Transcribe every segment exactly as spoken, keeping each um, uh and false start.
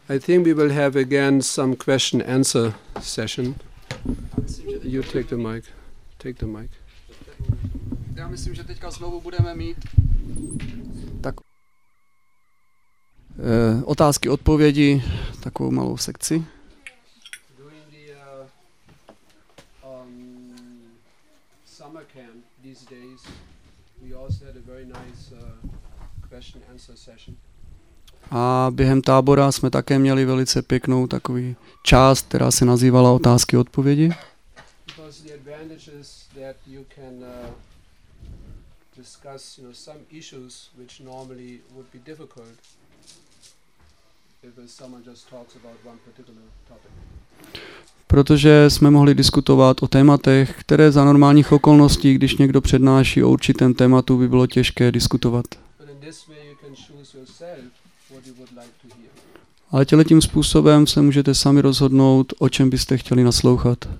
I think we will have again some question answer session. You take the mic. Take the mic. Já myslím, že teďka znovu budeme mít tak e, otázky, odpovědi, takovou malou sekci. During the uh, um, summer camp these days, we also had a very nice uh, question answer session. A během tábora jsme také měli velice pěknou takový část, která se nazývala otázky a odpovědi. Because the advantage is that you can uh, discuss, you know, some issues which normally would be difficult if someone just talks about one particular topic. Protože jsme mohli diskutovat o tématech, které za normálních okolností, když někdo přednáší o určitém tématu, by bylo těžké diskutovat. Ale tímto způsobem se můžete sami rozhodnout, o čem byste chtěli naslouchat.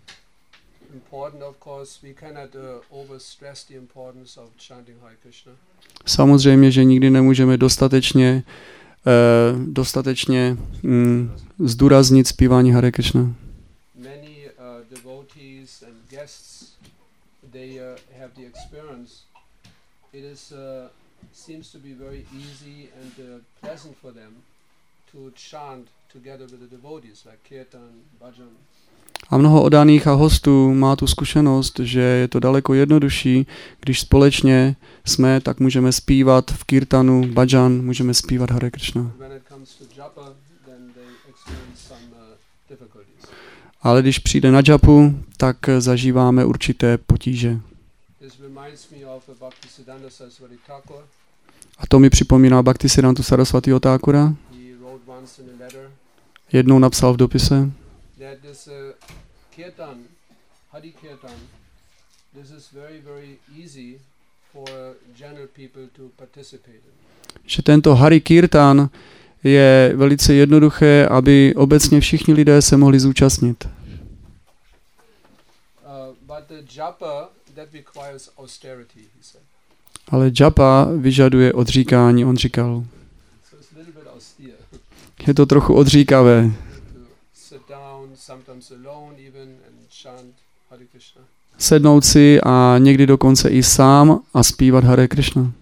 Samozřejmě, že nikdy nemůžeme dostatečně, eh, dostatečně mm, zdůraznit zpívání Hare Krishna. Many uh, devotees and guests, they uh, have the experience. It is uh, seems to be very easy and uh, pleasant for them to chant together with the devotees, like kirtan, bhajan. A mnoho oddaných a hostů má tu zkušenost, že je to daleko jednodušší, když společně jsme, tak můžeme zpívat v kirtanu, bhajan, můžeme zpívat Hare Krishna. Ale když přijde na džapu, tak zažíváme určité potíže. A to mi připomíná Bhaktisiddhanta Sarasvatiho Thakura. Jednou napsal v dopise, že tento Hari Kirtan je velice jednoduché, aby obecně všichni lidé se mohli zúčastnit. Ale japa vyžaduje odříkání, on říkal. Je to trochu odříkavé. Sednout si a někdy dokonce i sám a zpívat Hare Krishna.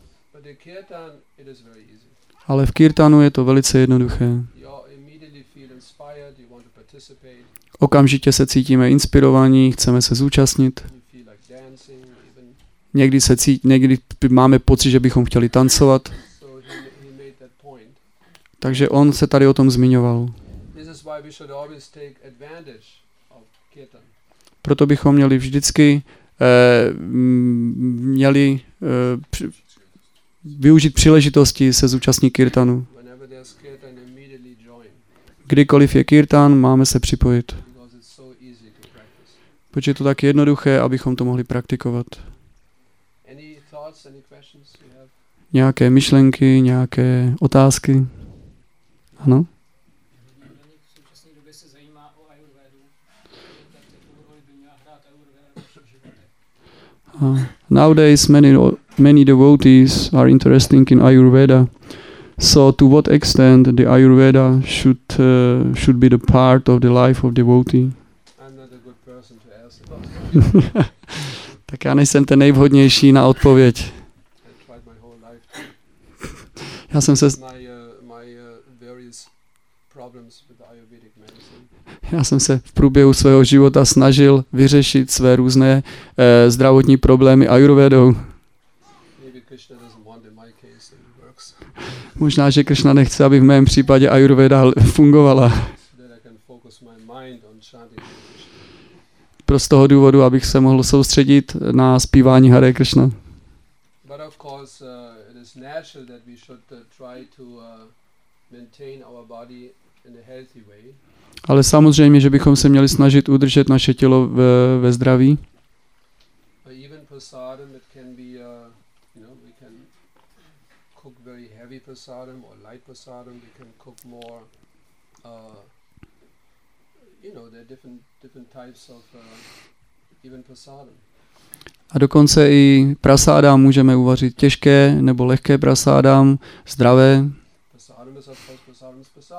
Ale v kirtanu je to velice jednoduché. Okamžitě se cítíme inspirovaní, chceme se zúčastnit. Někdy, se cít, někdy máme pocit, že bychom chtěli tancovat. Takže on se tady o tom zmiňoval. Proto bychom měli vždycky eh, měli eh, při, využít příležitosti se zúčastnit kirtanu. Kdykoliv je kirtan, máme se připojit. Protože je to tak jednoduché, abychom to mohli praktikovat. Nějaké myšlenky, nějaké otázky? Ano? Uh, nowadays many many devotees are interested in Ayurveda. So to what extent the Ayurveda should uh, should be the part of the life of devotee? I'm not a good person to ask about. Tak já nejsem ten nejvhodnější na odpověď. Já jsem se Já jsem se v průběhu svého života snažil vyřešit své různé eh, zdravotní problémy Ayurvedou. Možná, že Krishna nechce, aby v mém případě Ayurveda fungovala. Pro z toho důvodu, abych se mohl soustředit na zpívání Hare Krishna. Ale samozřejmě, že bychom se měli snažit udržet naše tělo ve, ve zdraví. A dokonce i prasádám můžeme uvařit těžké nebo lehké prasádám, zdravé.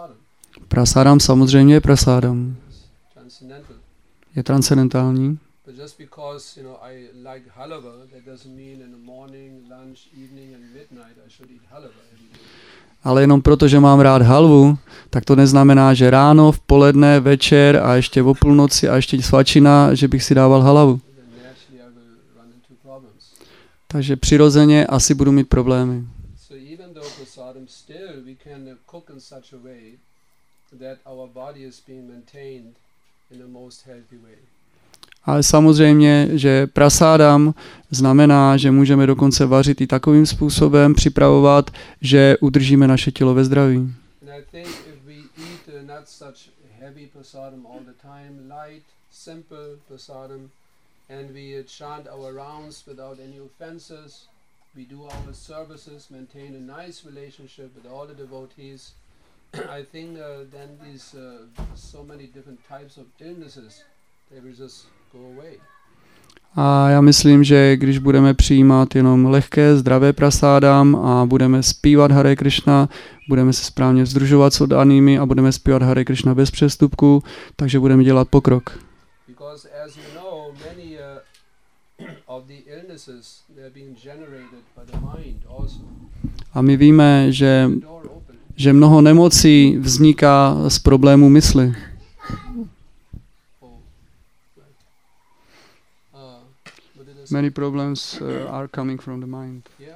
Prasádam samozřejmě je prasádam. Transcendental. Je transcendentální. But just because, you know, I like halava, that doesn't mean in the morning, lunch, evening and midnight I should eat halava every day. Ale jenom proto, že mám rád halvu, tak to neznamená, že ráno, v poledne, večer a ještě o půlnoci a ještě svačina, že bych si dával halavu. Then naturally I will run into problems. Takže přirozeně asi budu mít problémy. So even though prasadam, still we can uh, cook in such a way that our body is being maintained in the most healthy way. Ale samozřejmě, že prasádam znamená, že můžeme dokonce vařit i takovým způsobem, připravovat, že udržíme naše tělo ve zdraví. And I think if we eat uh, not such heavy prasadam all the time, light, simple prasadam, and we uh, chant our rounds without any offenses, we do our services, maintain a nice relationship with all the devotees, I think uh, then these uh, so many different types of illnesses, they will just go away. A já myslím, že když budeme přijímat jenom lehké, zdravé prasádam a budeme zpívat Hare Krishna, budeme se správně združovat s oddanými a budeme zpívat Hare Krishna bez přestupku, takže budeme dělat pokrok. Because as you know, many uh, of the illnesses, they're being generated by the mind also. A my víme, že, The door open. že mnoho nemocí vzniká z problémů mysli. Oh, right. Uh, what did I say? Many problems uh, are coming from the mind. Yeah.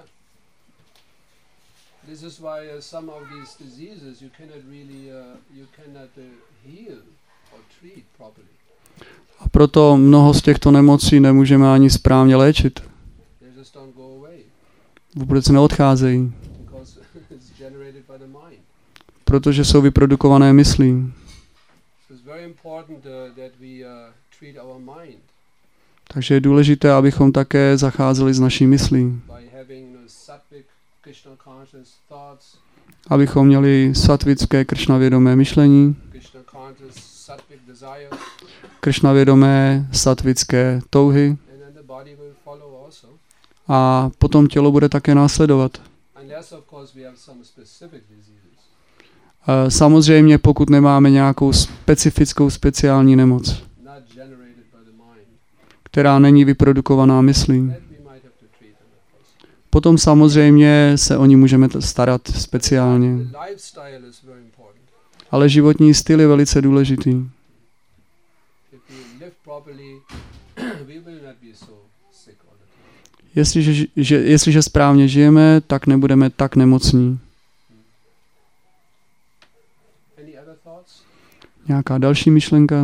This is why uh, some of these diseases you cannot really, uh, you cannot uh, heal or treat properly. A proto mnoho z těchto nemocí nemůžeme ani správně léčit. They just don't go away Vůbec neodcházejí, because it's generated by the mind. protože jsou vyprodukované myslí. So it's very important uh, that we uh, treat our mind Takže je důležité, abychom také zacházeli s naší myslí. by having, you know, sattvic, Krishna conscious thoughts, Abychom měli satvické kršnavědomé myšlení, Krishna conscious sattvic desires, kršnavědomé satvické touhy and then the body will follow also. a potom tělo bude také následovat. Unless, of course, we have some specific diseases. E, Samozřejmě, pokud nemáme nějakou specifickou speciální nemoc, Not generated by the mind, která není vyprodukovaná myslí, that we might have to treat them, of course. potom samozřejmě se o ní můžeme t- starat speciálně. The lifestyle is very important. Ale životní styl je velice důležitý. If we live properly, we will not be so sick all the time. Jestliže, ži- že, jestliže správně žijeme, tak nebudeme tak nemocní. Any other thoughts? Nějaká další myšlenka?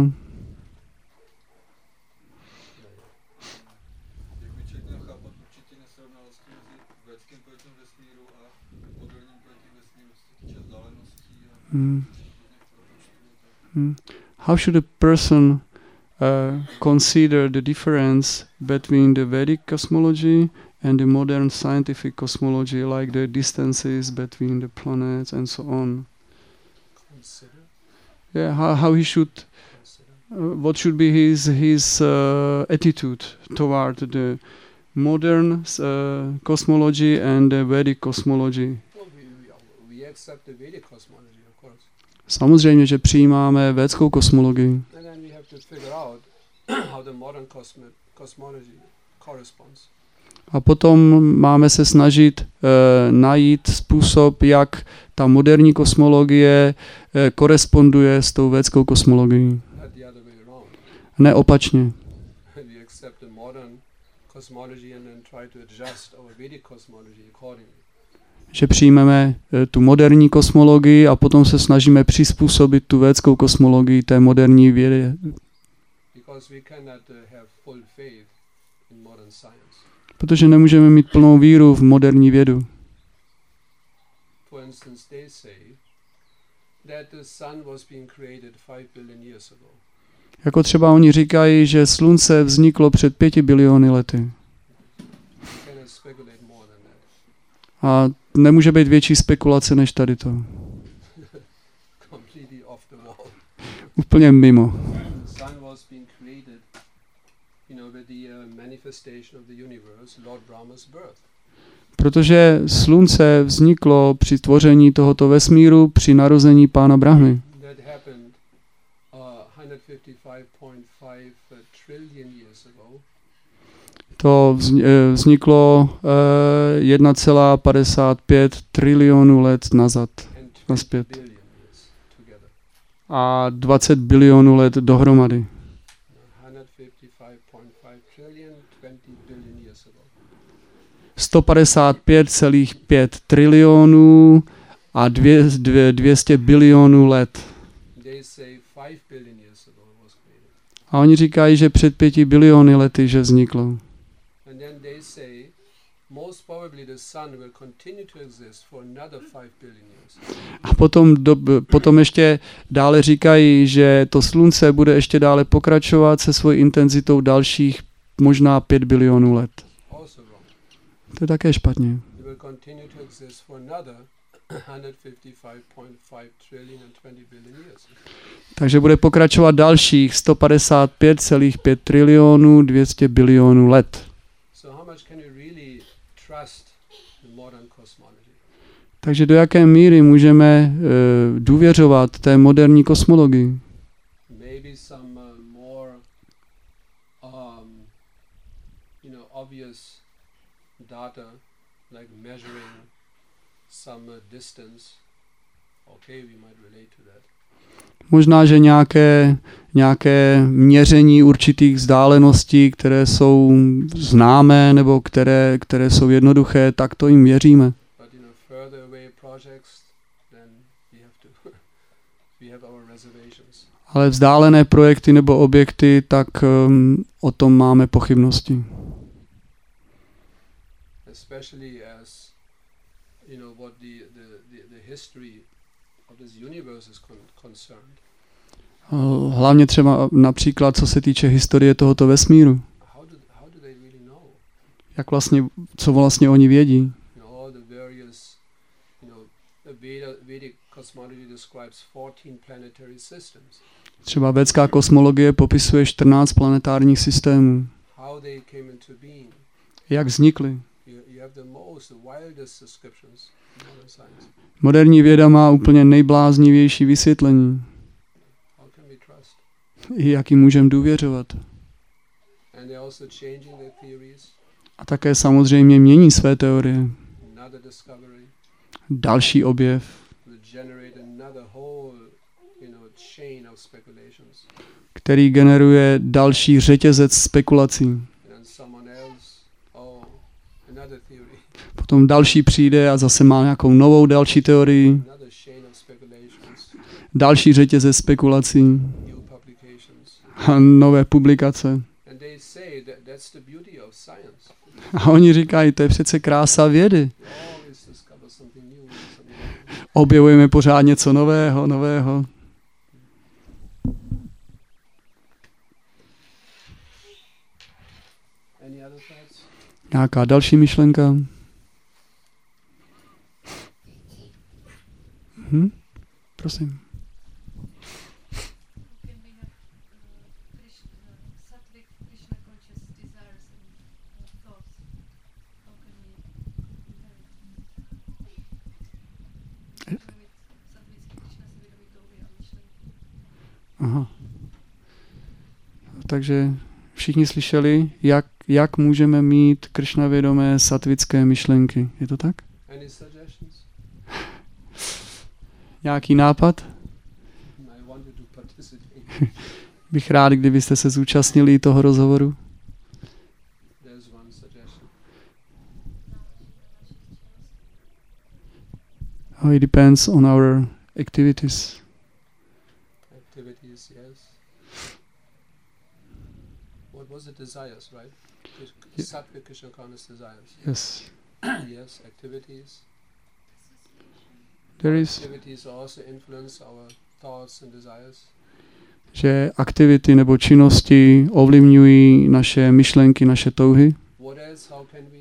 Jak by člověk měl chápat určitě nesrovnalosti mezi védským pojetím vesmíru a moderním pojetím vesmíru, co se týče vzdáleností a Hmm. propočtů. Hmm. How should a person uh, consider the difference between the Vedic cosmology and the modern scientific cosmology, like the distances between the planets and so on? Consider, Yeah, how, how he should, consider. uh, what should be his his uh, attitude toward the modern uh, cosmology and the Vedic cosmology? Well, we, we, we accept the Vedic cosmology, of course. Samozřejmě, že přijímáme védskou kosmologii. And then we have to figure out how the modern cosmo- cosmology corresponds. A potom máme se snažit e, najít způsob, jak ta moderní kosmologie e, koresponduje s tou védskou kosmologií. Not the other way around. Ne opačně. We accept the modern cosmology and then try to adjust our Vedic cosmology accordingly. Že přijmeme e, tu moderní kosmologii a potom se snažíme přizpůsobit tu védskou kosmologii té moderní vědě. Because we cannot uh, have full faith in modern science. Protože nemůžeme mít plnou víru v moderní vědu. For instance, they say that the sun was being created five billion years ago. Jako třeba oni říkají, že slunce vzniklo před pěti biliony lety. We cannot speculate more than that. A nemůže být větší spekulace než tady to. Completely off the wall. Úplně mimo. The sun was being created, you know, with the uh, manifestation of the universe, Lord Brahma's birth. Protože slunce vzniklo při tvoření tohoto vesmíru, při narození pána Brahmy. Then fifty-five point five trillion years ago. To vz- eh, vzniklo eh, jedna celá padesát pět trilionů let nazad And twenty Naspět. billion years together. a dvacet bilionů let dohromady. one hundred fifty-five point five trillion, twenty billion years ago. sto padesát pět celá pět trilionů a dvě, dvě, dvě stě bilionů let. They say five billion years ago it was created. A oni říkají, že před pěti biliony lety, že vzniklo. And then they say most probably the sun will continue to exist for another five billion years. A potom, do, potom ještě dále říkají, že to slunce bude ještě dále pokračovat se svojí intenzitou dalších možná pět bilionů let. Also wrong. To je také špatně. It will continue to exist for another one hundred fifty-five point five trillion and twenty billion years. Takže bude pokračovat dalších sto padesát pět celá pět trilionů dvě stě bilionů let. So how much can you really trust the modern cosmology? Takže do jaké míry můžeme uh, důvěřovat té moderní kosmologii? Maybe some uh, more, um, you know, obvious data like measuring some uh, distance. Okay, we might relate to that. Možná, že nějaké, nějaké měření určitých vzdáleností, které jsou známé nebo které, které jsou jednoduché, tak to jim věříme. But you know, further away projects, then we have to, we have our reservations. Ale vzdálené projekty nebo objekty, tak um, o tom máme pochybnosti. Especially as, you know, what the, the, the, the history of this universe is con- concerned. Uh, Hlavně třeba například, co se týče historie tohoto vesmíru. How do, how do they really know? Jak vlastně, co vlastně oni vědí. You know, all the various, you know, the Veda, Vedic cosmology describes fourteen planetary systems. Třeba védská kosmologie popisuje čtrnáct planetárních systémů. How they came into being. Jak vznikly. You, you have the most, the wildest descriptions in modern science. Moderní věda má úplně nejbláznivější vysvětlení. How can we trust? Jak jim můžeme důvěřovat. And they're also changing their theories. A také samozřejmě mění své teorie. Another discovery Další objev, will generate another whole, you know, chain of speculations. který generuje další řetězec spekulací. And then someone else, oh, another theory, Potom další přijde a zase má nějakou novou další teorii. another chain of speculations, Další řetězec spekulací new publications. a nové publikace. And they say that that's the beauty of science. A oni říkají, to je přece krása vědy. You always discover something new, something new. Objevujeme pořád něco nového, nového. Any other thoughts? Nějaká další myšlenka? Hm? Prosím. Can we have uh, Krishna, sattvic Krishna conscious desires and uh, thoughts? How can we inherit sattvic Krishna svědomitou a myšlenky? Aha. Takže všichni slyšeli, jak, jak můžeme mít Kršna vědomé sattvické myšlenky. Je to tak? Any suggestions? Nějaký nápad? I wanted to participate. Bych rád, kdybyste se zúčastnili toho rozhovoru. There's one suggestion. Oh, it depends on our activities. Activities, yes. What was it? Desires, right? Yeah. Sattvic Krishna conscious desires. Yes. Yes, activities. There is, Activities also influence our thoughts and desires. že aktivity nebo činnosti ovlivňují naše myšlenky, naše touhy. What else? How can we?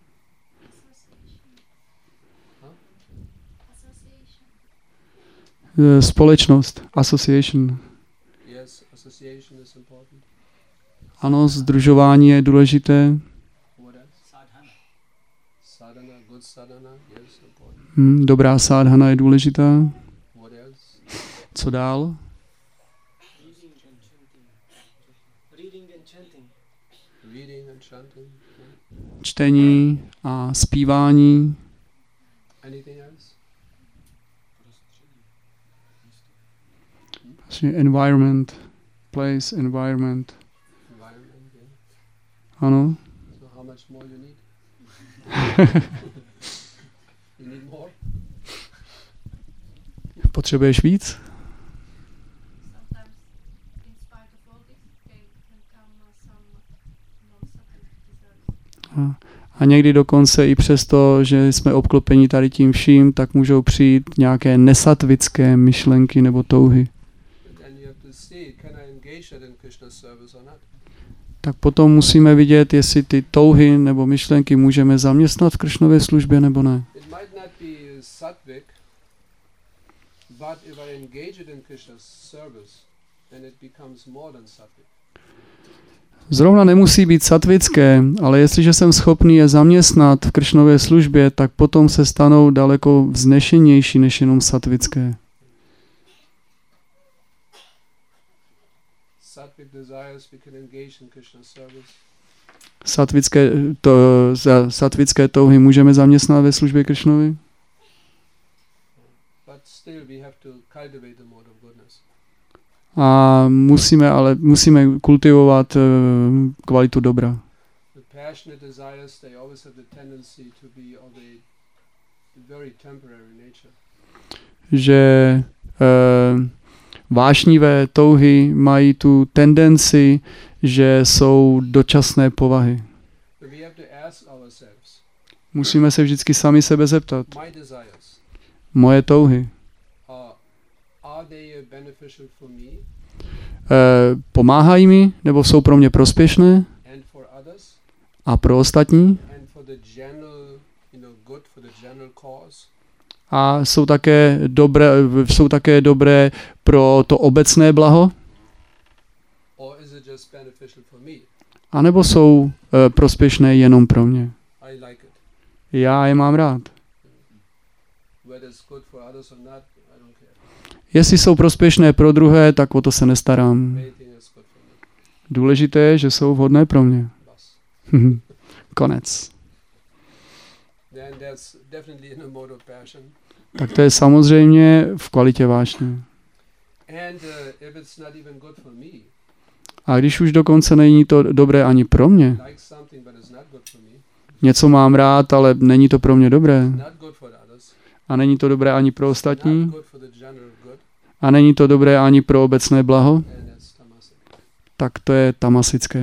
Eh, Společnost, association. Yes, association is important. Ano, sdružování je důležité. What else? Sadhana. Sadhana, good sadhana, yes, important. Hm, dobrá sádhana je důležitá. What else? Co dál? Reading and chanting. Yeah. čtení a zpívání. Anything else? Environment, place, environment. Environment, yeah. Ano. So how much more you need? You need more? Potřebuješ víc? Sometimes, in spite of all this, can, can come uh, some non-subtle desires. A, a někdy dokonce i přesto, že jsme obklopeni tady tím vším, tak můžou přijít nějaké nesatvické myšlenky nebo touhy. And you have to see, can I engage that in Krishna's service or not? Tak potom musíme vidět, jestli ty touhy nebo myšlenky můžeme zaměstnat v Kršnově službě nebo ne. It might not be sattvic, but if I engage it in Krishna's service, then it becomes more than sattvic. Zrovna nemusí být satvické, ale jestliže jsem schopný je zaměstnat v Kršnově službě, tak potom se stanou daleko vznešenější než jenom satvické. Sattvic desires we can engage in Krishna's service. Satvické, to, satvické touhy můžeme zaměstnat ve službě Kršnovi? But still we have to cultivate the mode of goodness. A musíme ale musíme kultivovat uh, kvalitu dobra. The passionate desires, they always have the tendency to be of a very temporary nature. Že uh, vášnivé touhy mají tu tendenci, že jsou dočasné povahy. But we have to ask ourselves, Musíme se vždycky sami sebe zeptat. my desires, Moje touhy. uh, are they uh, beneficial for me Uh, pomáhají mi, nebo jsou pro mě prospěšné and for others a pro ostatní? and for the general, you know, good, for the general cause? A jsou také dobré, jsou také dobré pro to obecné blaho? Or is it just beneficial for me? A nebo jsou uh, prospěšné jenom pro mě? I like it. Já je mám rád. Whether it's good for others or not, I don't care. Jestli jsou prospěšné pro druhé, tak o to se nestarám. Main thing is good for me. Důležité je, že jsou vhodné pro mě. Bas. Konec. Then that's definitely in a mode of passion. Tak to je samozřejmě v kvalitě vášně. And uh, if it's not even good for me, A když už dokonce není to dobré ani pro mě, like something but it's not good for me, něco mám rád, ale není to pro mě dobré, not good for others, a není to dobré ani pro not ostatní, good for the general good, a není to dobré ani pro obecné blaho, and that's tamasic. tak to je tamasické.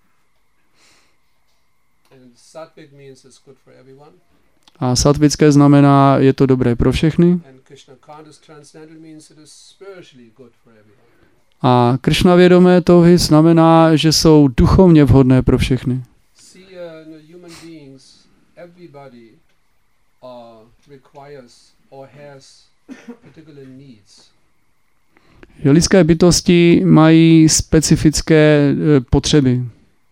And sattvic means it's good for everyone, A satvické znamená, je to dobré pro všechny. and Krishna conscious transcendental means it is spiritually good for everyone. A Kršna vědomé touhy znamená, že jsou duchovně vhodné pro všechny. See, uh, no, human beings, everybody uh, requires or has particular needs. Že lidské bytosti mají specifické e, potřeby.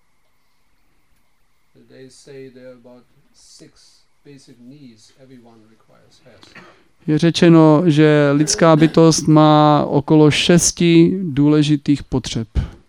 They say there are about six basic needs everyone requires, has. Je řečeno, že lidská bytost má okolo šesti důležitých potřeb.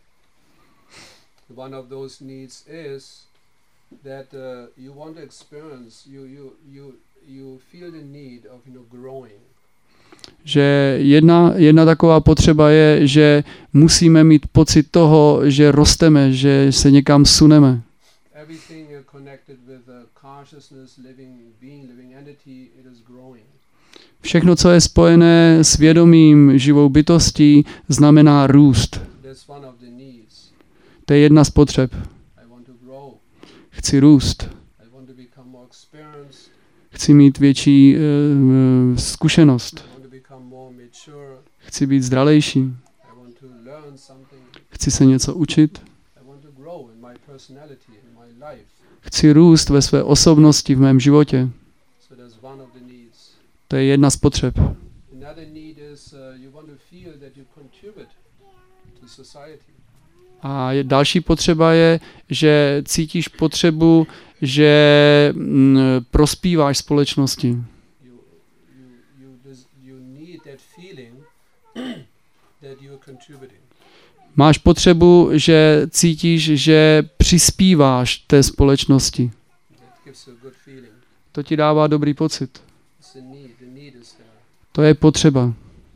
One of those needs is that uh, you want to experience, you, you, you, you feel the need of, you know, growing. Že jedna, jedna taková potřeba je, že musíme mít pocit toho, že rosteme, že se někam suneme. Everything uh, connected with uh, consciousness, living being, living entity, it is growing. Všechno, co je spojené s vědomím, živou bytostí, znamená růst. That's one of the needs. To je jedna z potřeb. I want to grow. Chci růst. I want to become more experienced. Chci mít větší uh, zkušenost. I want to become more mature. Chci být zralejší. I want to learn something. Chci se něco učit. I want to grow in my personality, in my life. Chci růst ve své osobnosti, v mém životě. So that's one of the needs. To je jedna z potřeb. Another need is uh, you want to feel that you contribute to society. A je, další potřeba je, že cítíš potřebu, že mm, prospíváš společnosti. You, you, you, des- you need that feeling that you're contributing. Máš potřebu, že cítíš, že přispíváš té společnosti. That gives you a good feeling. To ti dává dobrý pocit. It's the need. The need is there. To je potřeba.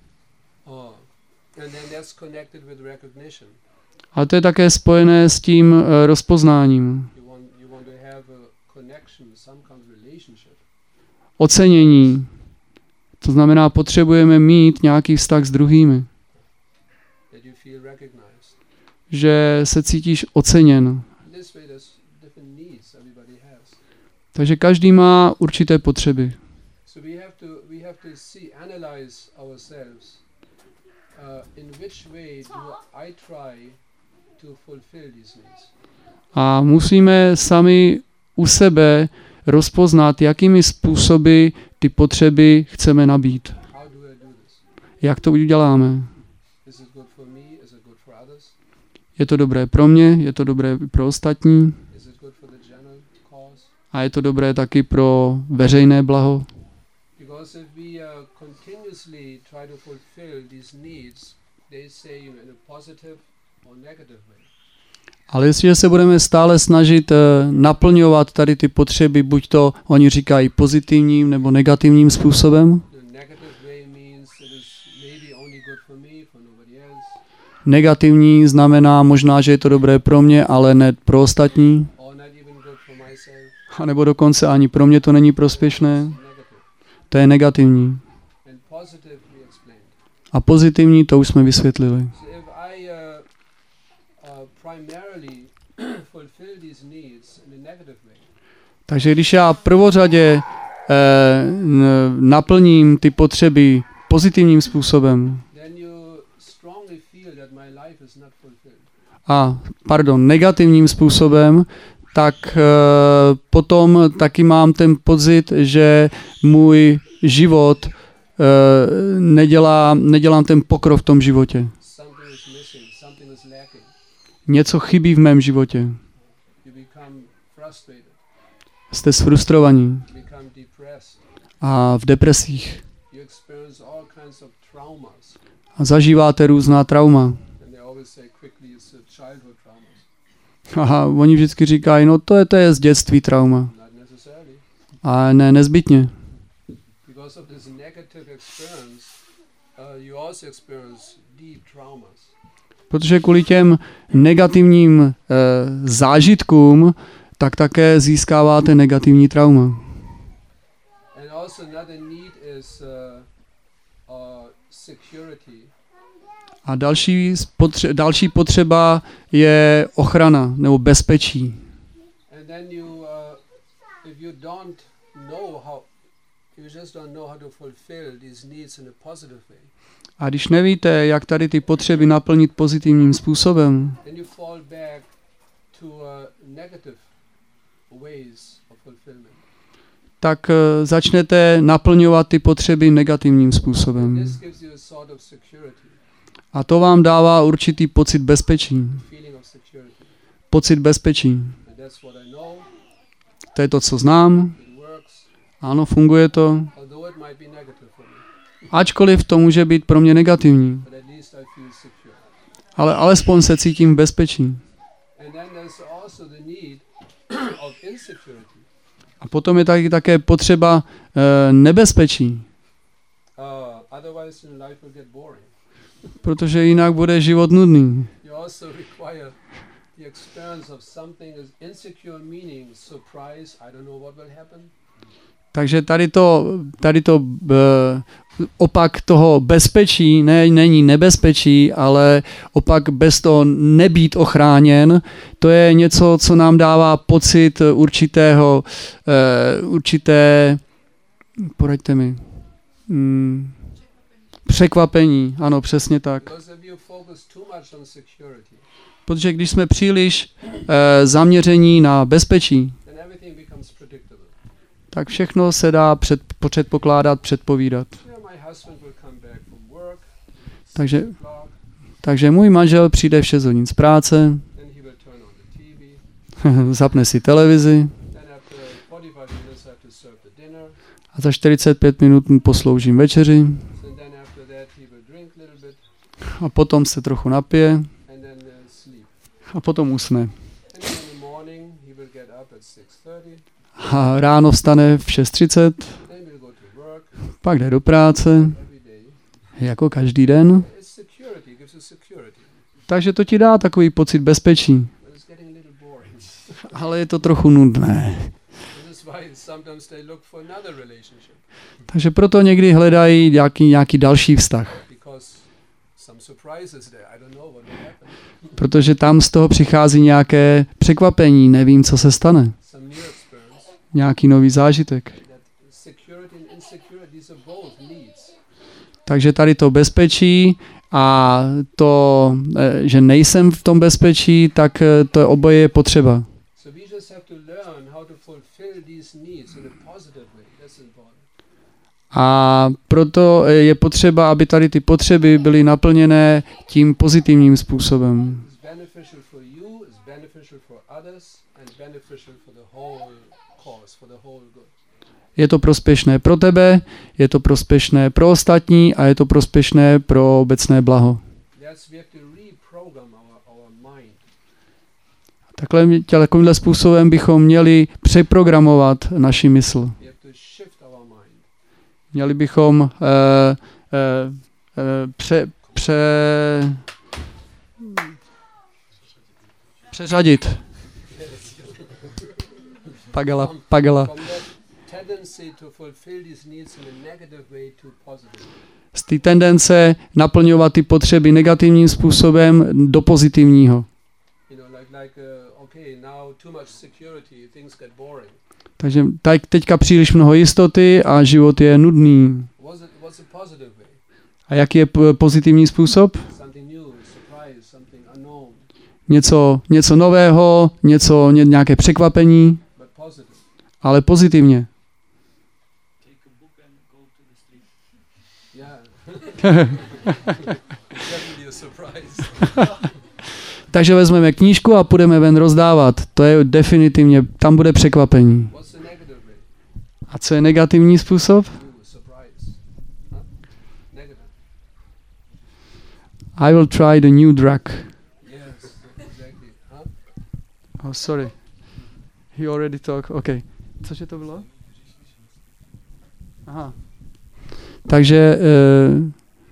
Oh. And then that's connected with recognition. A to je také spojené s tím uh, rozpoznáním. You want you want to have a connection, some kind of relationship. Ocenění. To znamená, potřebujeme mít nějaký vztah s druhými. That you feel recognized. Že se cítíš oceněn. This way there's different needs everybody has. Takže každý má určité potřeby. So we have to we have to see, analyze ourselves. Uh, in which way do I try to fulfill these needs? A musíme sami u sebe rozpoznat, jakými způsoby ty potřeby chceme nabít. How do I do this? Jak to uděláme? Is it good for me? Is it good for others? Je to dobré pro mě, je to dobré i pro ostatní Is it good for the general cause? a je to dobré taky pro veřejné blaho. Because if we uh, continuously try to fulfill these needs, they say in a positive or negative way. Ale jestliže se budeme stále snažit uh, naplňovat tady ty potřeby, buď to oni říkají pozitivním nebo negativním způsobem. The negative way means it is maybe only good for me, for nobody else. Negativní znamená možná, že je to dobré pro mě, ale ne pro ostatní. Or not even good for myself. A nebo dokonce ani pro mě to není prospěšné. Negative. To je negativní. And positive we explained. A pozitivní to už jsme vysvětlili. So if I uh, uh, primarily fulfill these needs in a negative way, Takže když já prvořadě eh, n- naplním ty potřeby pozitivním způsobem then you strongly feel that my life is not fulfilled. a, pardon, negativním způsobem, tak eh, potom taky mám ten pocit, že můj život eh, nedělá, nedělám ten pokrok v tom životě. Something is missing, something is lacking. Něco chybí v mém životě. You become frustrated, Jste sfrustrovaní become depressed. a v depresích You experience all kinds of traumas. a zažíváte různá trauma. And they always say quickly it's a childhood traumas. Aha, oni vždycky říkají, no to je, to je z dětství trauma. Not necessarily. A ne nezbytně. Because of this negative experience, uh, you also experience deep traumas. Protože kvůli těm negativním e, zážitkům, tak také získáváte negativní trauma. And also another need is uh, uh, security. A další, spotře- další potřeba je ochrana nebo bezpečí. And then you, uh, if you don't know how, you just don't know how to fulfill these needs in a positive way, A když nevíte, jak tady ty potřeby naplnit pozitivním způsobem, then you fall back to uh, negative ways of fulfillment. tak e, začnete naplňovat ty potřeby negativním způsobem. This gives you a sort of security, A to vám dává určitý pocit bezpečí. feeling of security. Pocit bezpečí. And that's what I know. To je to, co znám. It works, Ano, funguje to. although it might be negative for me, Ačkoliv to může být pro mě negativní. but at least I feel secure. Ale alespoň se cítím v bezpečí. And then there's also the need of insecurity. A potom je taky také potřeba e, nebezpečí. Uh, otherwise, in life will get boring. Protože jinak bude život nudný. You also require the experience of something as insecure, meaning surprise. I don't know what will happen. Takže tady to, tady to e, opak toho bezpečí ne, není nebezpečí, ale opak bez toho nebýt ochráněn, to je něco, co nám dává pocit určitého, e, určité, poraďte mi, mm, překvapení, ano, přesně tak. Because if you focus too much on security, Protože když jsme příliš e, zaměření na bezpečí, then everything becomes predictable. tak všechno se dá před, předpokládat, předpovídat. Yeah, my husband will come back from work, Takže, six o'clock, takže můj manžel přijde v šest hodin z práce, then he will turn on the T V. zapne si televizi Then after forty-five minutes, I have to serve the dinner. a za čtyřicet pět minut mu posloužím večeři And then after that, he will drink a little bit. a potom se trochu napije And then A potom usne. And then in the morning he will get up at six thirty, A ráno vstane v šest třicet, then he'll go to work pak jde do práce, every day. jako každý den. It's security, it gives you security. Takže to ti dá takový pocit bezpečí. But it's getting a little boring. Ale je to trochu nudné. This is why sometimes they look for another relationship, Takže proto někdy hledají nějaký, nějaký další vztah. because some surprises there. I don't know what will happen. Protože tam z toho přichází nějaké překvapení, nevím, co se stane. Some new experience. Nějaký nový zážitek. That security and insecurity, these are both needs. Takže tady to bezpečí a to, eh, že nejsem v tom bezpečí, tak eh, to oboje je potřeba. So we just have to learn how to fulfill these needs in a positive way. That's important. A proto eh, je potřeba, aby tady ty potřeby byly naplněné tím pozitivním způsobem. It's beneficial for you, it's beneficial for others, and beneficial for the whole cause, for the whole good. Je to prospěšné pro tebe, je to prospěšné pro ostatní a je to prospěšné pro obecné blaho. That's we have to reprogram our, our mind. Takhle takovýmhle způsobem bychom měli přeprogramovat naši mysl. We have to shift our mind. Měli bychom uh, uh, uh, pře, pře, přeřadit. Pagala, pagala. From that tendency to fulfill these needs in a negative way to positive. Z té tendence naplňovat ty potřeby negativním způsobem do pozitivního. You know, like like uh, okay, now too much security, things get boring. Takže tak teďka příliš mnoho jistoty a život je nudný. What's it, what's a positive way? A jaký je p- pozitivní způsob? Something new, surprise, something unknown, Něco, něco nového, něco, ně, nějaké překvapení, but positive. ale pozitivně. Yeah. Definitely a surprise. Takže vezmeme knížku a půjdeme ven rozdávat. To je definitivně, tam bude překvapení. What's the negative way? A co je negativní způsob? New, surprise. Huh? Negative. I will try the new drug. Yes, exactly. Huh? Oh, sorry. He already talked. Okay. Cože to bylo? Aha. Takže uh,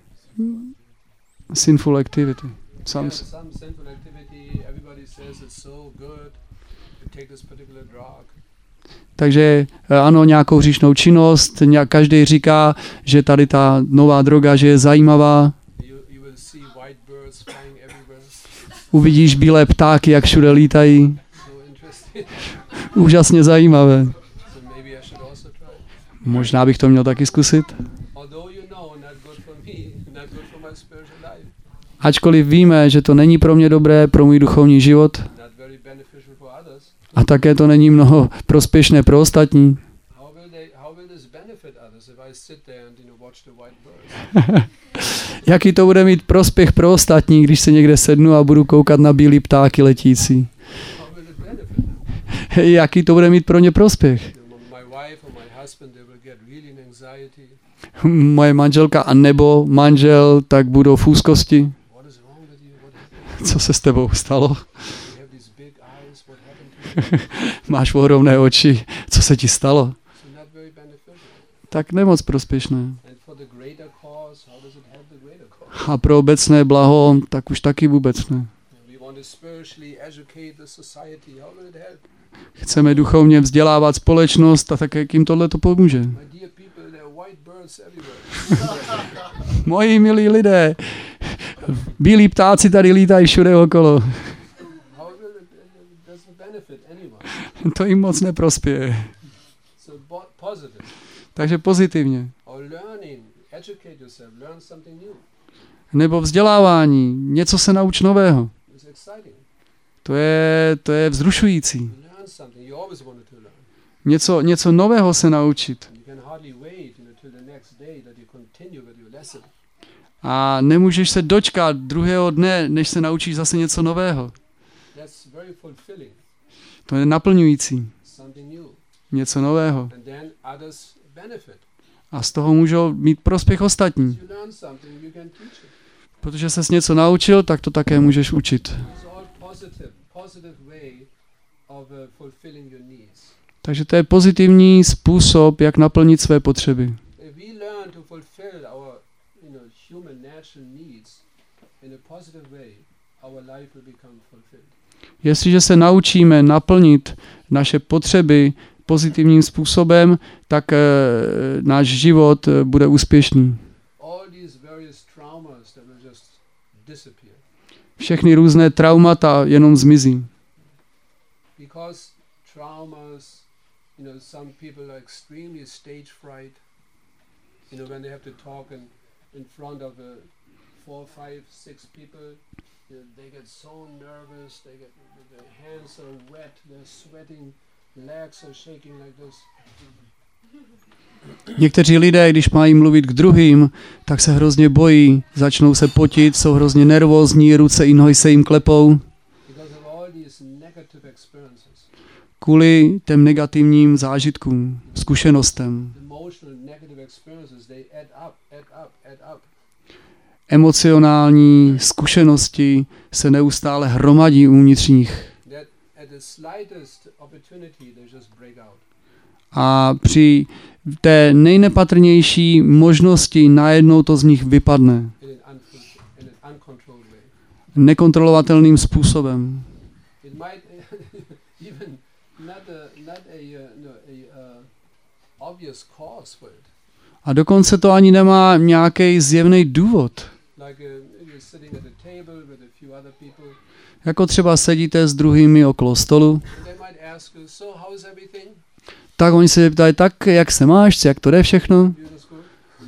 sinful activity. Some Yeah, some sinful activity, everybody says it's so good to take this particular drug. Takže eh, ano, nějakou hříšnou činnost, nějak, každý říká, že tady ta nová droga, že je zajímavá. You, you will see white birds flying everywhere. Uvidíš bílé ptáky, jak všude lítají. So interesting. Úžasně zajímavé. So maybe I should also try. Možná bych to měl taky zkusit. Although you know, not good for me, not good for my spiritual life, Ačkoliv víme, že to není pro mě dobré, pro můj duchovní život, not very beneficial for others. a také to není mnoho prospěšné pro ostatní. How will they? How will this benefit others if I sit there and you know watch the white birds? Jaký to bude mít prospěch pro ostatní, když se někde sednu a budu koukat na bílý ptáky letící? How will it benefit them? Jaký to bude mít pro ně prospěch? You know, my wife or my husband, they will get really in anxiety. Moje manželka a nebo manžel tak budou v úzkosti. What is wrong with you? What happened? Co se s tebou stalo? You have these big eyes. What happened to you? Máš ohromné oči. Co se ti stalo? So not very beneficial. Tak nemoc prospěšné. And for the greater cause, how does it help the greater cause? A pro obecné blaho, tak už taky vůbec ne. We want to spiritually educate the society. How will it help? Chceme duchovně vzdělávat společnost a tak jak jim tohle to pomůže. My dear people, there are white birds everywhere. Moji milí lidé, bílí ptáci tady lítají všude okolo. How will it, it doesn't benefit anyone? To jim moc neprospěje. So bo- positive. Takže pozitivně. Or learning, educate yourself, learn something new. Nebo vzdělávání, něco se nauč nového. It's exciting. To je, to je vzrušující. Learn something you always wanted to learn. Něco, něco nového se naučit. You can hardly wait until the next day that you continue with your lesson. A nemůžeš se dočkat druhého dne, než se naučíš zase něco nového. That's very fulfilling. To je naplňující. Something new. Něco nového. And then others benefit. A z toho můžou mít prospěch ostatní. You learn something, you can teach it. Protože ses něco naučil, tak to také můžeš učit. It's all positive. positive way of uh, fulfilling your needs. Takže to je pozitivní způsob, jak naplnit své potřeby. If we learn to fulfill our, you know, human natural needs in a positive way, our life will become fulfilled. Jestliže se naučíme naplnit naše potřeby pozitivním způsobem, tak e, náš život e, bude úspěšný. All these various traumas that will just disappear. Všechny různé traumata jenom zmizí. Because traumas, you know, some people are extremely stage fright. You know, when they have to talk in, in front of a four, five, six people, you know, they get so nervous, they get, their hands are wet, they're sweating, legs are shaking like this. Někteří lidé, když mají mluvit k druhým, tak se hrozně bojí, začnou se potit, jsou hrozně nervózní, ruce i nohy se jim klepou. Because of all these negative experiences. Kvůli těm negativním zážitkům, zkušenostem. Emotional negative experiences, they add up, add up, add up. Emocionální zkušenosti se neustále hromadí uvnitř nich. That at the slightest opportunity they just break out. A při té nejnepatrnější možnosti najednou to z nich vypadne. In an, unful- in an uncontrolled way. Nekontrolovatelným způsobem. It might even not a not a uh, no, a uh, obvious cause for it. A dokonce to ani nemá nějaký zjevný důvod. Like uh, you're sitting at a table with a few other people, Jako třeba sedíte s druhými okolo stolu, and they might ask you, "So how's everything? tak oni se ptají, tak jak se máš, jak to jde všechno? You just go."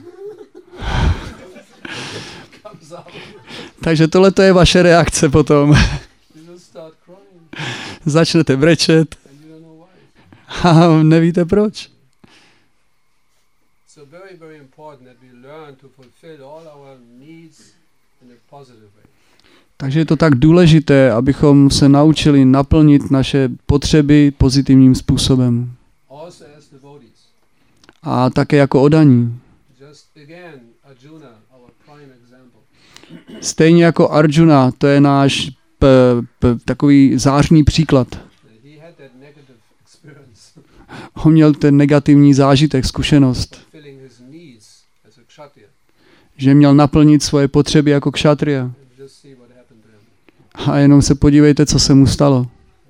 Comes out. Takže tohle to je vaše reakce potom. You just start crying, Začnete brečet and you don't know why. a nevíte proč. So very, very important that we learn to fulfill all our needs in a positive way. Takže je to tak důležité, abychom se naučili naplnit naše potřeby pozitivním způsobem. Also as devotees. A také jako oddaní. Just again, Arjuna, our prime example. Stejně jako Arjuna, to je náš p, p, takový zářný příklad. He had that negative experience, On měl ten negativní zážitek, zkušenost, fulfilling his needs as a kshatriya. že měl naplnit svoje potřeby jako kšatria. And just see what happened to him. A jenom se podívejte, co se mu stalo.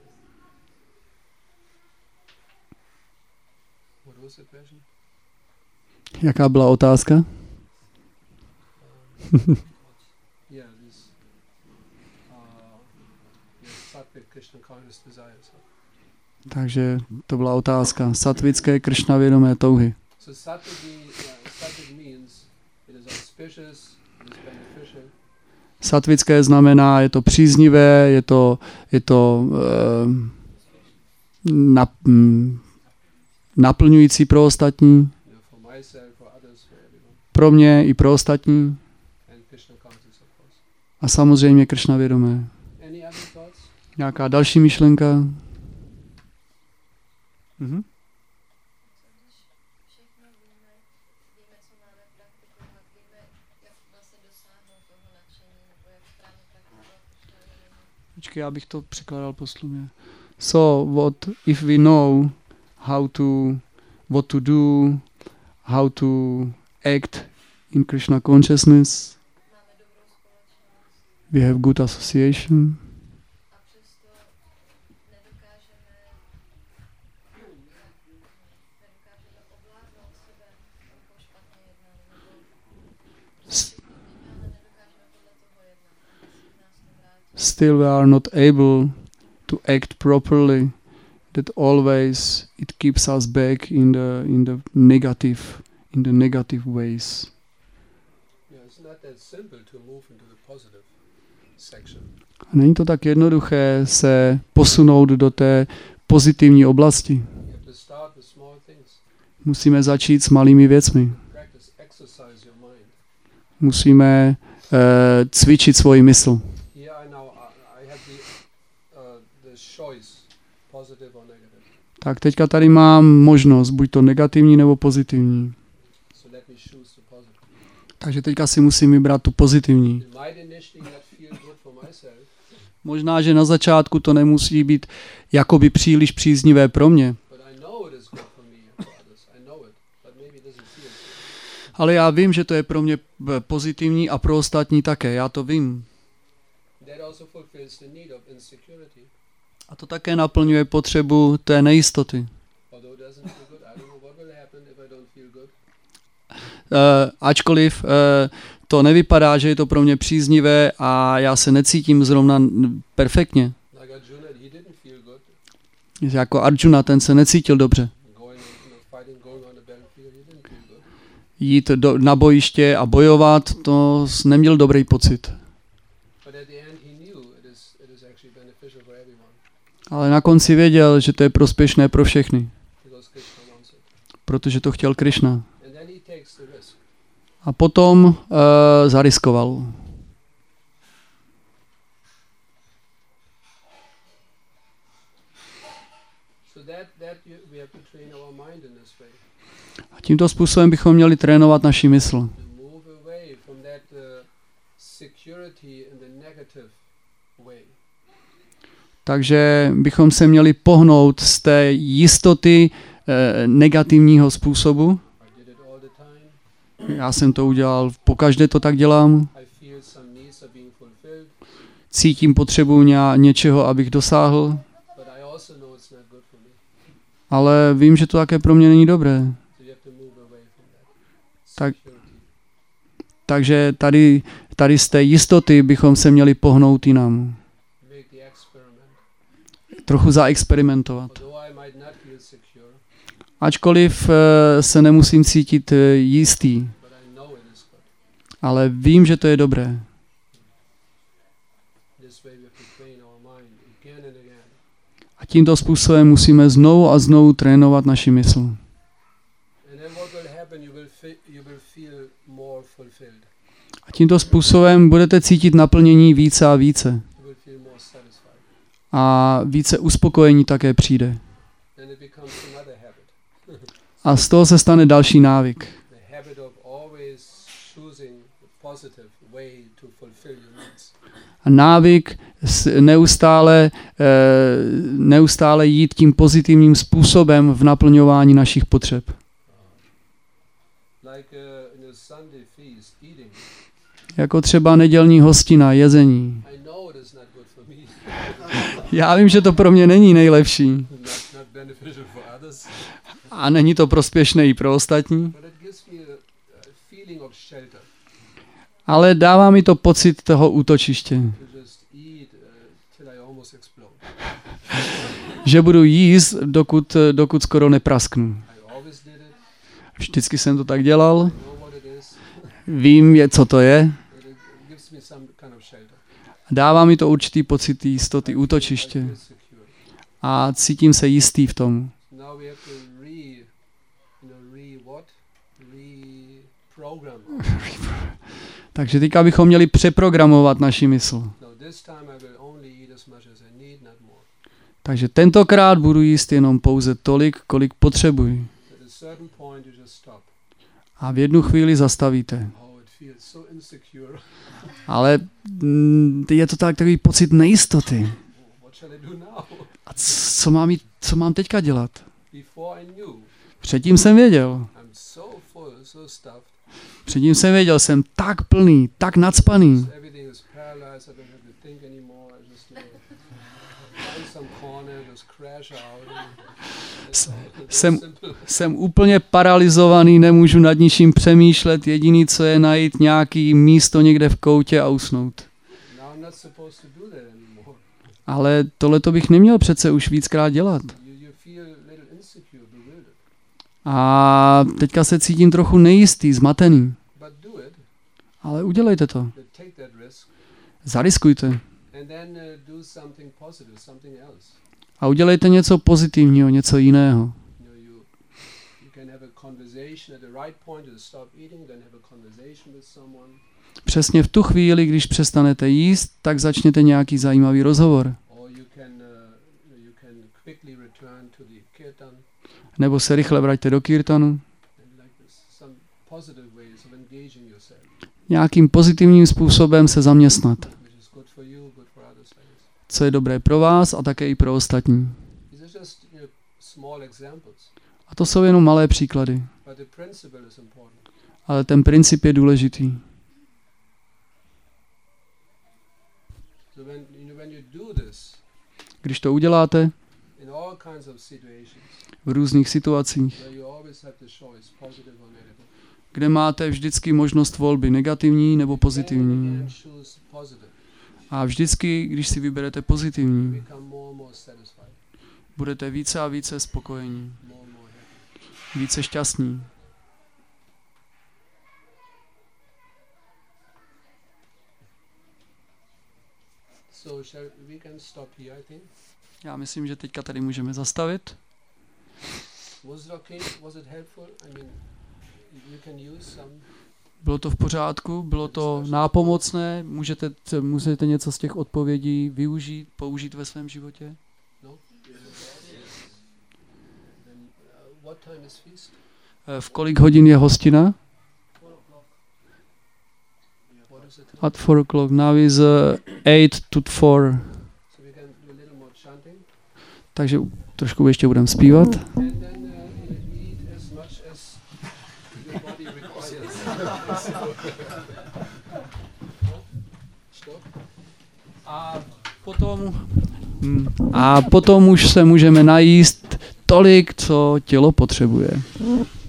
What was the question? Jaká byla otázka? Yeah, this uh, yes, sattvic Krishna conscious desires. Takže to byla otázka. Satvické Kršna vědomé touhy. So sattvic, mean, uh, sattvic means it is auspicious, it is beneficial. Satvické znamená, je to příznivé, je to, je to uh, nap, mm, naplňující pro ostatní, You know, for myself, for others, for everyone. pro mě i pro ostatní And Krishna conscious, of course. a samozřejmě Kršna vědomé. Any other thoughts? Nějaká další myšlenka? Mhm. Všechno víme, víme, co máme praktikovat, víme, jak vlastně dosáhnout toho nadšení, nebo jak správně praktikovat Krishna vědomí. Počkej, já bych to překládal po slově. So, what if we know how to, what to do, how to act in Krishna consciousness, Máme dobrou společnost we have good association, a přesto nedokážeme, nedokážeme ovládnout sebe, abychom špatně jednali, nebo S- ale nedokážeme podle toho jednat, aby si nás to vrátilo. still we are not able to act properly, that always it keeps us back in the in the negative in the negative ways. Yeah, it's not that simple to move into the positive section. Není to tak jednoduché se posunout do té pozitivní oblasti. You have to start with small things. Musíme začít s malými věcmi. Practice, exercise your mind. Musíme uh, cvičit svoji mysl. Here I now I, I have the uh, the choice, positive or negative. Tak teďka tady mám možnost, buď to negativní nebo pozitivní. So let me choose the positive. Takže teďka si musím vybrat tu pozitivní. It might initially not feel good for myself, Možná, že na začátku to nemusí být jakoby příliš příznivé pro mě, but I know it is good for me and for others. I know it, but maybe it doesn't feel good. ale já vím, že to je pro mě eh, pozitivní a pro ostatní také, já to vím. That also fulfills the need of insecurity. A to také naplňuje potřebu té nejistoty. Although it doesn't feel good, I don't know what will happen if I don't feel good. Uh, ačkoliv uh, to nevypadá, že je to pro mě příznivé a já se necítím zrovna n- perfektně. Like Arjuna, he didn't feel good Jako Arjuna, ten se necítil dobře. going, you know, fighting, going on the battlefield. He didn't feel good. Jít do, na bojiště a bojovat, to s- neměl dobrý pocit. But at the end, he knew it is it is actually beneficial for everyone Ale na konci věděl, že to je prospěšné pro všechny, because Krishna wants it. protože to chtěl Krishna. And then he takes the risk. A potom uh, zariskoval. So that that you, we have to train our mind in this way. A tímto způsobem bychom měli trénovat naši mysl. To move away from that uh, security in the negative way. Takže bychom se měli pohnout z té jistoty eh, negativního způsobu. I did it all the time. Já jsem to udělal, pokaždé to tak dělám. I feel some needs are being fulfilled, Cítím potřebu ně, něčeho, abych dosáhl, but I also know it's not good for me. ale vím, že to také pro mě není dobré. So you have to move away from that Tak- security. Takže tady, tady z té jistoty bychom se měli pohnout jinam. Make the experiment. Trochu zaexperimentovat. Although I might not feel secure, Ačkoliv eh, se nemusím cítit eh, jistý, but I know it is good. ale vím, že to je dobré. This way we have to train our mind again and again. A tímto způsobem musíme znovu a znovu trénovat naši mysl. And then what will happen? You will fe- you will feel more fulfilled. A tímto způsobem budete cítit naplnění více a více. You will feel more satisfied. A více uspokojení také přijde. Then it becomes another habit. A z toho se stane další návyk. The habit of always choosing the positive way to fulfill your needs. A návyk s- neustále, eh, neustále jít tím pozitivním způsobem v naplňování našich potřeb. Like uh, in a Sunday feast, eating. Jako třeba nedělní hostina, jezení. I know it is not good for me. Já vím, že to pro mě není nejlepší. not, not beneficial for others. A není to prospěšné i pro ostatní. But it gives me a, a feeling of shelter Ale dává mi to pocit toho útočiště. to just eat uh, till I almost explode. Že budu jíst, dokud, dokud skoro neprasknu. I always did it. Vždycky jsem to tak dělal. I know what it is. Vím, je, co to je. But it, it gives me some kind of shelter. Dává mi to určitý pocit jistoty, I feel- I útočiště. feel secure. A cítím se jistý v tom. Now we have to re, you know, re what? Reprogram. Takže teďka bychom měli přeprogramovat naši mysl. No, this time I will only eat as much as I need, not more. Takže tentokrát budu jíst jenom pouze tolik, kolik potřebuji. At a certain point you just stop. A v jednu chvíli zastavíte. Oh, it feels so insecure. Ale mm, je to tak takový pocit nejistoty. Oh, what shall I do now? A c- co mám, jít, co mám teďka dělat? Before I knew, Předtím jsem věděl. I'm so full, so stuffed. Předtím jsem věděl, jsem tak plný, tak nacpaný. Everything is paralyzed. I don't have to think anymore. I just you know, find some corner, just crash out. That's all. Very Jsem, simple. jsem úplně paralizovaný, nemůžu nad ničím přemýšlet. Jediný, co je najít nějaký místo někde v koutě a usnout. Now I'm not supposed to do that anymore. Ale tohle to bych neměl přece už víckrát dělat. You, you feel a little insecure, bewildered. A teďka se cítím trochu nejistý, zmatený. But do it. Ale udělejte to. But take that risk. Zariskujte. And then uh, do something positive, something else. A udělejte něco pozitivního, něco jiného. You know, you you can have a conversation at the right point. You stop eating, then have a conversation with someone. Přesně v tu chvíli, když přestanete jíst, tak začněte nějaký zajímavý rozhovor. Or you can uh, you can quickly return to the kirtan Nebo se rychle vraťte do kirtanu. and like this, some positive ways of engaging yourself. nějakým pozitivním způsobem se zaměstnat. which is good for you, good for others. I guess. Co je dobré pro vás a také i pro ostatní. These are just you know, small examples, A to jsou jenom malé příklady. but the principle is important. Ale ten princip je důležitý. So when you know when you do this Když to uděláte in all kinds of situations, v různých situacích, where you always have the choice, positive or negative, kde máte vždycky možnost volby negativní nebo then you pozitivní. can choose positive. A vždycky, když si vyberete You pozitivní, become more and more satisfied, budete více a více spokojení, more and more happy. více šťastní. So shall we can stop here, I think. Já myslím, že teďka tady můžeme zastavit. Was it okay? Was it helpful? I mean, you can use some. Bylo to v pořádku, bylo to nápomocné, můžete, můžete něco z těch odpovědí využít, použít ve svém životě. No. Then, uh, what time is feast? Eh, V kolik hodin je hostina? What is it? At four o'clock. Now is uh, eight to four. So we can do a little more chanting, Takže trošku ještě budeme zpívat. and then uh, eat as much as your body requires. Stop. A potom, mm, a potom už se můžeme najíst tolik, co tělo potřebuje.